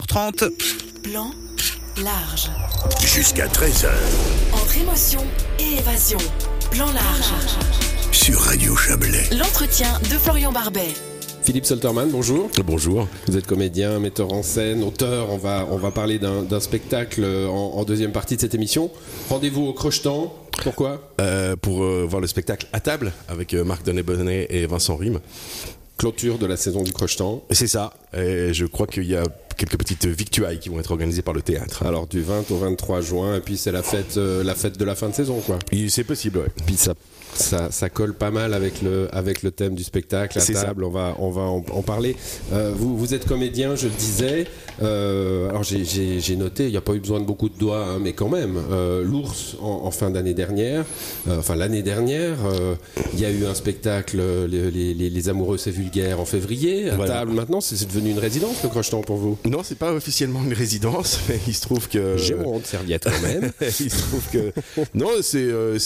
30. Plan large. Jusqu'à 13h. Entre émotion et évasion. Plan large. Sur Radio Chablais. L'entretien de Florian Barbet. Philippe Solterman, bonjour. Bonjour. Vous êtes comédien, metteur en scène, auteur. On va parler d'un spectacle en deuxième partie de cette émission. Rendez-vous au Crochetan. Pourquoi Pour voir le spectacle à table avec Marc Donnay-Bonnet et Vincent Rime. Clôture de la saison du Crochetan. C'est ça. Et je crois qu'il y a quelques petites victuailles qui vont être organisées par le théâtre. Alors du 20 au 23 juin, et puis c'est la fête de la fin de saison, quoi. Et c'est possible, ouais. Puis ça colle pas mal avec le thème du spectacle à table. Ça. On va en parler. Vous êtes comédien, je le disais. Alors j'ai noté, il n'y a pas eu besoin de beaucoup de doigts, hein, mais quand même. L'Ours en fin d'année dernière, l'année dernière, il y a eu un spectacle, les Amoureux c'est vulgaire en février. À table maintenant, c'est devenu une résidence, le Crochetan, pour vous? Non, c'est pas officiellement une résidence, mais il se trouve que j'ai mon honte serviette quand même. Il se trouve que non, c'est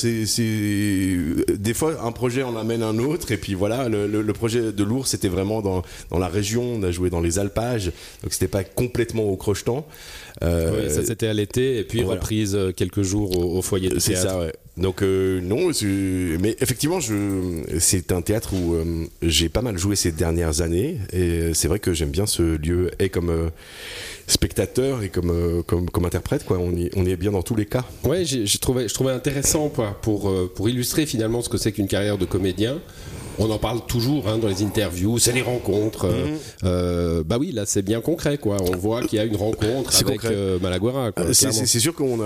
des fois un projet en amène un autre, et puis voilà, le projet de l'Ours c'était vraiment dans la région. On a joué dans les alpages, donc c'était pas complètement au Crochetan. Oui, ça c'était à l'été, et puis voilà. Reprise quelques jours au foyer de théâtre. C'est ça, ouais. Donc non, mais effectivement, c'est un théâtre où j'ai pas mal joué ces dernières années, et c'est vrai que j'aime bien ce lieu, et comme spectateur et comme interprète, quoi. On y est bien dans tous les cas. Ouais, je trouvais intéressant pour illustrer finalement ce que c'est qu'une carrière de comédien. On en parle toujours dans les interviews, c'est les rencontres. Bah oui, là c'est bien concret, quoi. On voit qu'il y a une rencontre avec Malaguara. C'est sûr qu'on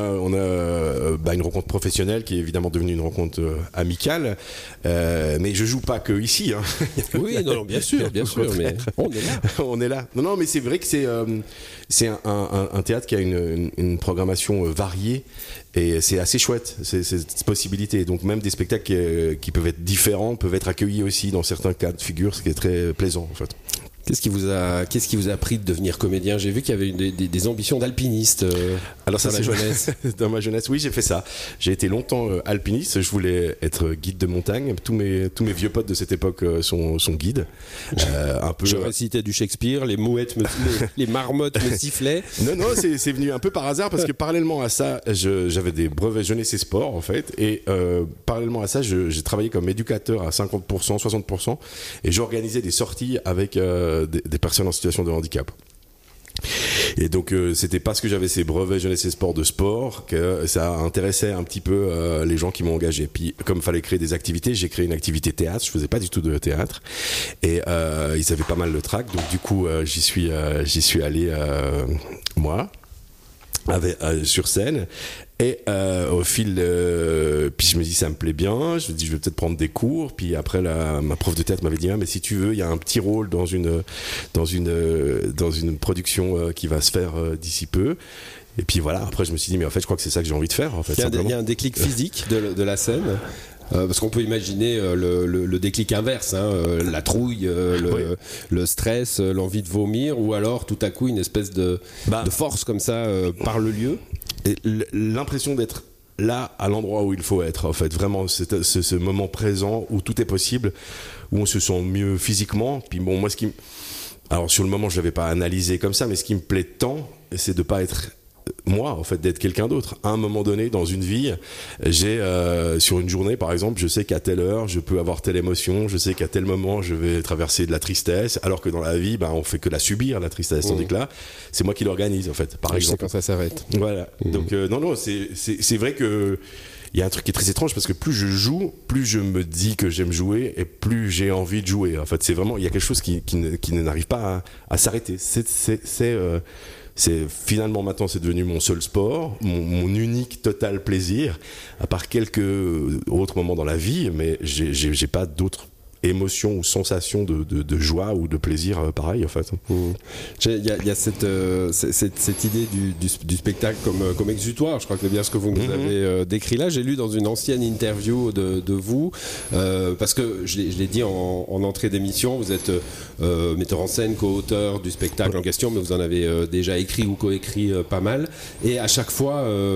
a une rencontre professionnelle qui est évidemment devenue une rencontre amicale, mais je joue pas que ici. Hein. Oui, non, bien sûr, mais on est là. On est là. Non, mais c'est vrai que c'est un théâtre qui a une programmation variée. Et c'est assez chouette, cette possibilité. Donc même des spectacles qui peuvent être différents peuvent être accueillis aussi dans certains cas de figure, ce qui est très plaisant en fait. Qu'est-ce qui vous a appris de devenir comédien? J'ai vu qu'il y avait des ambitions d'alpiniste Alors ça, c'est jeunesse. Dans ma jeunesse, oui, j'ai fait ça. J'ai été longtemps alpiniste. Je voulais être guide de montagne. Tous mes vieux potes de cette époque sont guides. Un peu. Je récitais du Shakespeare. Les mouettes, les marmottes me sifflaient. Non, c'est venu un peu par hasard parce que parallèlement à ça, j'avais des brevets jeunesse et sport en fait. Et parallèlement à ça, j'ai travaillé comme éducateur à 50%, 60%, et j'organisais des sorties avec des personnes en situation de handicap. Et donc c'était parce que j'avais ces brevets jeunesse et sport de sport que ça intéressait un petit peu les gens qui m'ont engagé. Puis comme il fallait créer des activités, j'ai créé une activité théâtre. Je faisais pas du tout de théâtre, et ils avaient pas mal de trac, donc du coup j'y suis allé moi sur scène. Et au fil, puis je me dis ça me plaît bien, je me dis je vais peut-être prendre des cours. Puis après ma prof de théâtre m'avait dit mais si tu veux, il y a un petit rôle dans une production qui va se faire d'ici peu. Et puis voilà, après je me suis dit mais en fait je crois que c'est ça que j'ai envie de faire en fait. Il y a un déclic physique de la scène. Parce qu'on peut imaginer le déclic inverse, la trouille, le stress, l'envie de vomir, ou alors tout à coup une espèce de force comme ça par le lieu. Et l'impression d'être là à l'endroit où il faut être, en fait, vraiment ce moment présent où tout est possible, où on se sent mieux physiquement. Puis bon, moi alors sur le moment je l'avais pas analysé comme ça, mais ce qui me plaît tant, c'est de pas être moi, en fait, d'être quelqu'un d'autre. À un moment donné, dans une vie, sur une journée, par exemple, je sais qu'à telle heure, je peux avoir telle émotion, je sais qu'à tel moment, je vais traverser de la tristesse, alors que dans la vie, on fait que la subir, la tristesse. Tandis que là, c'est moi qui l'organise, en fait, par exemple. Je sais quand ça s'arrête. Voilà. Donc, non, c'est vrai que il y a un truc qui est très étrange, parce que plus je joue, plus je me dis que j'aime jouer, et plus j'ai envie de jouer. En fait, c'est vraiment, il y a quelque chose qui n'arrive pas à s'arrêter. C'est finalement maintenant c'est devenu mon seul sport, mon unique total plaisir, à part quelques autres moments dans la vie, mais j'ai pas d'autres émotions ou sensations de joie ou de plaisir pareil en fait. Il y a cette idée du spectacle comme exutoire. Je crois que c'est bien ce que vous nous avez décrit là. J'ai lu dans une ancienne interview de vous, parce que je l'ai dit en entrée d'émission, vous êtes metteur en scène, co-auteur du spectacle en question, mais vous en avez déjà écrit ou coécrit pas mal, et à chaque fois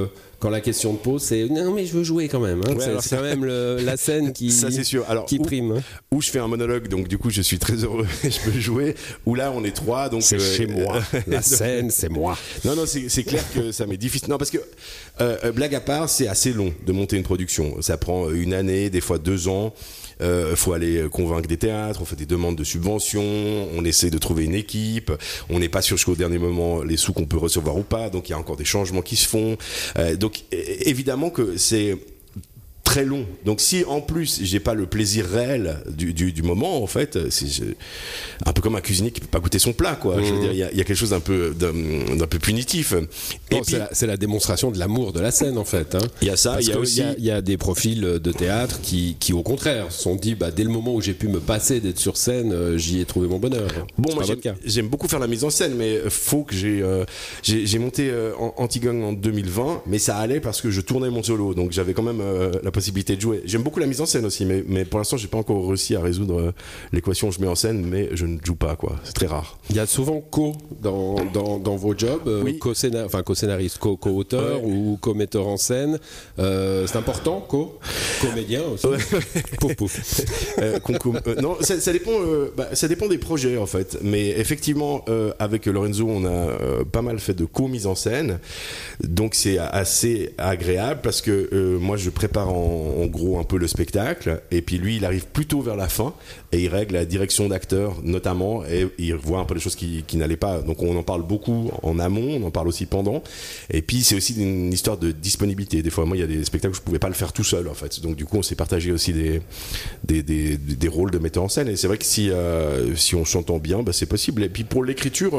quand la question te pose, c'est non mais je veux jouer quand même. Hein. C'est quand même la scène qui, ça, c'est sûr. Alors, qui prime. Où je fais un monologue, donc du coup je suis très heureux et je peux jouer. Où là on est 3, donc c'est chez moi. La scène, c'est moi. Non, c'est clair que ça m'est difficile. Non, parce que blague à part, c'est assez long de monter une production. Ça prend 1 année, des fois 2 ans. Faut aller convaincre des théâtres, on fait des demandes de subventions, on essaie de trouver une équipe, on n'est pas sûr jusqu'au dernier moment les sous qu'on peut recevoir ou pas, donc il y a encore des changements qui se font. Donc évidemment que c'est très long. Donc si en plus j'ai pas le plaisir réel du moment, en fait, c'est un peu comme un cuisinier qui peut pas goûter son plat, quoi. Je veux dire, il y a quelque chose d'un peu punitif. Non, c'est la démonstration de l'amour de la scène, en fait. Hein. Il y a ça, il y a des profils de théâtre qui au contraire se sont dit, dès le moment où j'ai pu me passer d'être sur scène, j'y ai trouvé mon bonheur. Bon, moi j'aime beaucoup faire la mise en scène, mais faut que j'ai monté Antigone en 2020, mais ça allait parce que je tournais mon solo, donc j'avais quand même la possibilité de jouer. J'aime beaucoup la mise en scène aussi, mais pour l'instant j'ai pas encore réussi à résoudre l'équation je mets en scène, mais je ne joue pas, quoi. C'est très rare. Il y a souvent dans vos jobs, oui. co-scénariste, co-auteur, ouais, ou co-metteur en scène. C'est important, comédien aussi. Ouais. Pouf pouf. Non, ça dépend des projets, en fait. Mais effectivement, avec Lorenzo, on a pas mal fait de co-mise en scène, donc c'est assez agréable parce que moi je prépare en gros un peu le spectacle, et puis lui il arrive plutôt vers la fin et il règle la direction d'acteur notamment, et il voit un peu les choses qui n'allaient pas, donc on en parle beaucoup en amont, on en parle aussi pendant, et puis c'est aussi une histoire de disponibilité. Des fois moi il y a des spectacles où je pouvais pas le faire tout seul, en fait, donc du coup on s'est partagé aussi des rôles de metteur en scène, et c'est vrai que si on s'entend bien, c'est possible. Et puis pour l'écriture,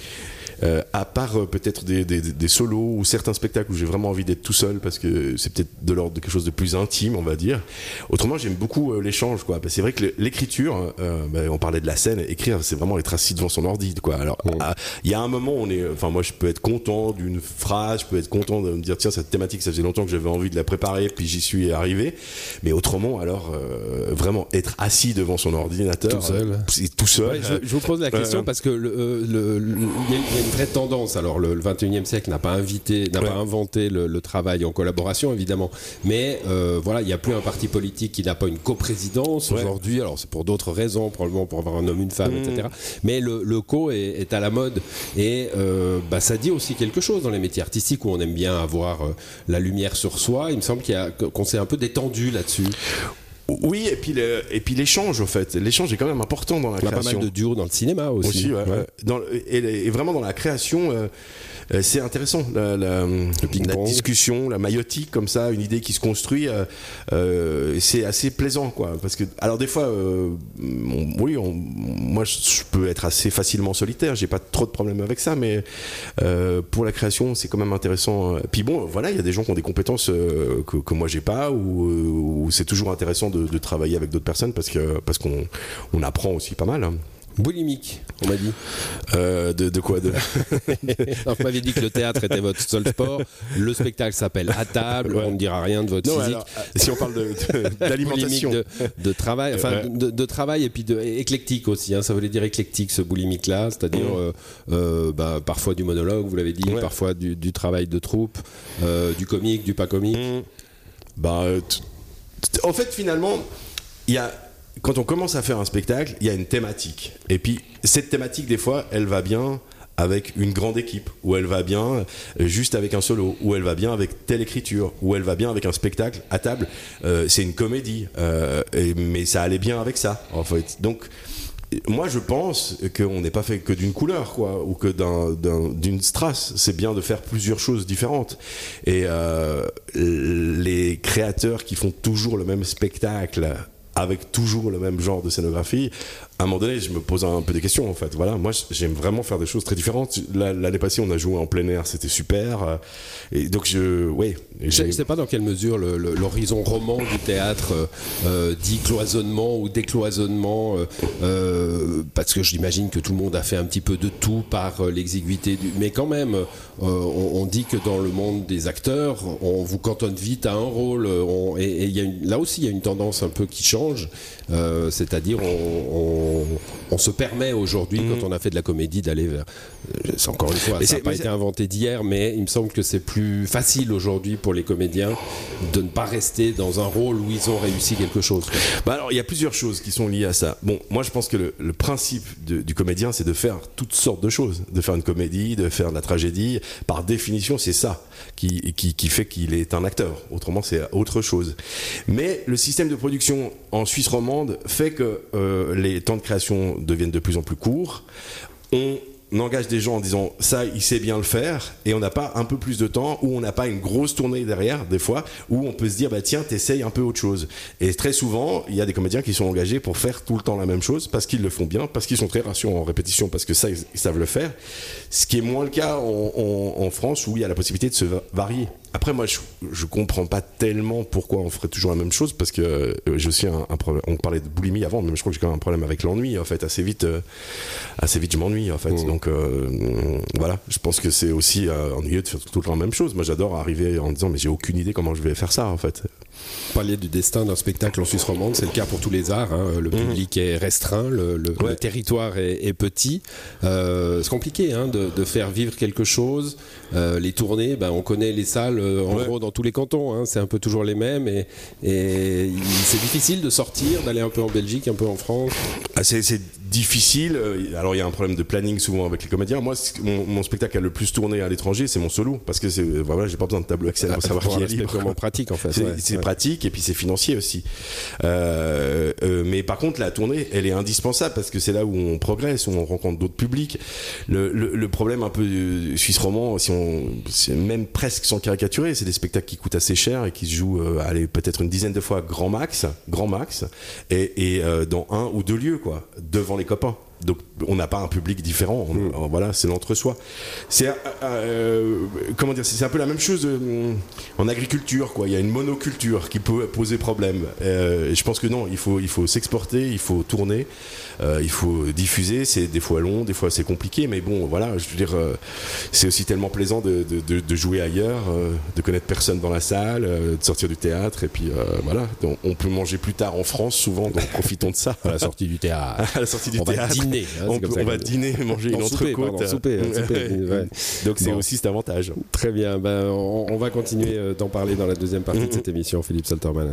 à part peut-être des solos ou certains spectacles où j'ai vraiment envie d'être tout seul parce que c'est peut-être de l'ordre de quelque chose de plus intime, on va dire. Autrement, j'aime beaucoup l'échange, quoi. C'est vrai que l'écriture, on parlait de la scène, écrire, c'est vraiment être assis devant son ordi, quoi. Alors, il y a un moment où moi, je peux être content d'une phrase, je peux être content de me dire, tiens, cette thématique, ça faisait longtemps que j'avais envie de la préparer, puis j'y suis arrivé. Mais autrement, alors, vraiment être assis devant son ordinateur, tout seul. Ouais, je vous pose la question parce que il y a une vraie tendance. Alors le 21e siècle n'a pas inventé le travail en collaboration, évidemment, mais voilà, il n'y a plus un parti politique qui n'a pas une coprésidence aujourd'hui. Alors c'est pour d'autres raisons, probablement pour avoir un homme, une femme, etc. Mais le co est à la mode, et ça dit aussi quelque chose dans les métiers artistiques où on aime bien avoir la lumière sur soi. Il me semble qu'on s'est un peu détendu là-dessus. Oui, et puis l'échange, en fait. L'échange est quand même important dans la création. Il y a pas mal de duos dans le cinéma aussi. Ouais. Et vraiment dans la création, c'est intéressant. La discussion, la maïotique, comme ça, une idée qui se construit, c'est assez plaisant, quoi. Parce que, alors des fois, moi je peux être assez facilement solitaire, j'ai pas trop de problèmes avec ça, mais pour la création, c'est quand même intéressant. Puis bon, voilà, il y a des gens qui ont des compétences que moi j'ai pas, ou c'est toujours intéressant de travailler avec d'autres personnes parce qu'on apprend aussi pas mal. Boulimique, on m'a dit. De quoi Alors, vous m'avez dit que le théâtre était votre seul sport. Le spectacle s'appelle À table. On ne dira rien de votre physique. Alors, si on parle d'alimentation, de travail, de travail, et puis éclectique aussi. Hein, ça voulait dire éclectique, ce boulimique-là, c'est-à-dire parfois du monologue, vous l'avez dit, parfois du travail de troupe, du comique, du pas comique. En fait, finalement, quand on commence à faire un spectacle, il y a une thématique. Et puis, cette thématique, des fois, elle va bien avec une grande équipe, ou elle va bien juste avec un solo, ou elle va bien avec telle écriture, ou elle va bien avec un spectacle à table. C'est une comédie, mais ça allait bien avec ça, en fait. Donc, moi, je pense qu'on n'est pas fait que d'une couleur, quoi, ou que d'une strass. C'est bien de faire plusieurs choses différentes. Et les créateurs qui font toujours le même spectacle avec toujours le même genre de scénographie, à un moment donné, je me pose un peu des questions, en fait. Voilà, moi, j'aime vraiment faire des choses très différentes. L'année passée, on a joué en plein air, c'était super. Et donc, je ne sais pas dans quelle mesure l'horizon roman du théâtre dit cloisonnement ou décloisonnement, parce que j'imagine que tout le monde a fait un petit peu de tout par l'exiguïté mais quand même, on dit que dans le monde des acteurs, on vous cantonne vite à un rôle, et là aussi, il y a une tendance un peu qui change, c'est-à-dire on on se permet aujourd'hui, quand on a fait de la comédie, d'aller vers. C'est encore une fois, ça n'a pas été inventé d'hier, mais il me semble que c'est plus facile aujourd'hui pour les comédiens de ne pas rester dans un rôle où ils ont réussi quelque chose. Alors, il y a plusieurs choses qui sont liées à ça. Bon, moi, je pense que le principe du comédien, c'est de faire toutes sortes de choses, de faire une comédie, de faire de la tragédie. Par définition, c'est ça qui fait qu'il est un acteur. Autrement, c'est autre chose. Mais le système de production en Suisse romande fait que les temps de création deviennent de plus en plus courts. On engage des gens en disant ça, il sait bien le faire, et on n'a pas un peu plus de temps, ou on n'a pas une grosse tournée derrière, des fois, où on peut se dire tiens, t'essayes un peu autre chose. Et très souvent, il y a des comédiens qui sont engagés pour faire tout le temps la même chose, parce qu'ils le font bien, parce qu'ils sont très rassurants en répétition, parce que ça, ils savent le faire. Ce qui est moins le cas en France, où il y a la possibilité de se varier. Après, moi, je comprends pas tellement pourquoi on ferait toujours la même chose, parce que j'ai aussi un problème. On parlait de boulimie avant, mais je crois que j'ai quand même un problème avec l'ennui, en fait. Assez vite, je m'ennuie, en fait. Donc, voilà. Je pense que c'est aussi ennuyeux de faire tout le temps la même chose. Moi, j'adore arriver en disant, mais j'ai aucune idée comment je vais faire ça, en fait. Parler du destin d'un spectacle en Suisse romande, c'est le cas pour tous les arts. Le public est restreint, le territoire est petit. C'est compliqué de faire vivre quelque chose. Les tournées, on connaît les salles en gros dans tous les cantons. C'est un peu toujours les mêmes et c'est difficile de sortir, d'aller un peu en Belgique, un peu en France. C'est difficile. Alors il y a un problème de planning souvent avec les comédiens. Moi, mon spectacle a le plus tourné à l'étranger, c'est mon solo, parce que j'ai pas besoin de tableau Excel pour savoir qui est libre. C'est vraiment pratique en fait. C'est pratique et puis c'est financier aussi. Mais par contre, la tournée, elle est indispensable parce que c'est là où on progresse, où on rencontre d'autres publics. Le problème un peu suisse roman, c'est même presque sans caricaturer, c'est des spectacles qui coûtent assez cher et qui se jouent peut-être une dizaine de fois grand max, et dans 1 ou 2 lieux, quoi, devant les copains. Donc on n'a pas un public différent, voilà, c'est l'entre-soi. C'est comment dire, c'est un peu la même chose en agriculture, quoi. Il y a une monoculture qui peut poser problème. Je pense que non, il faut s'exporter, il faut tourner, il faut diffuser. C'est des fois long, des fois c'est compliqué, mais bon, voilà, je veux dire, c'est aussi tellement plaisant de jouer ailleurs, de connaître personne dans la salle, de sortir du théâtre, et puis voilà. Donc, on peut manger plus tard en France souvent, donc profitons de ça. À la sortie du théâtre. À la sortie du théâtre. On va dîner, manger une entrecôte. Souper, Donc c'est aussi cet avantage. Très bien, on va continuer d'en parler dans la deuxième partie de cette émission, Philippe Salterman.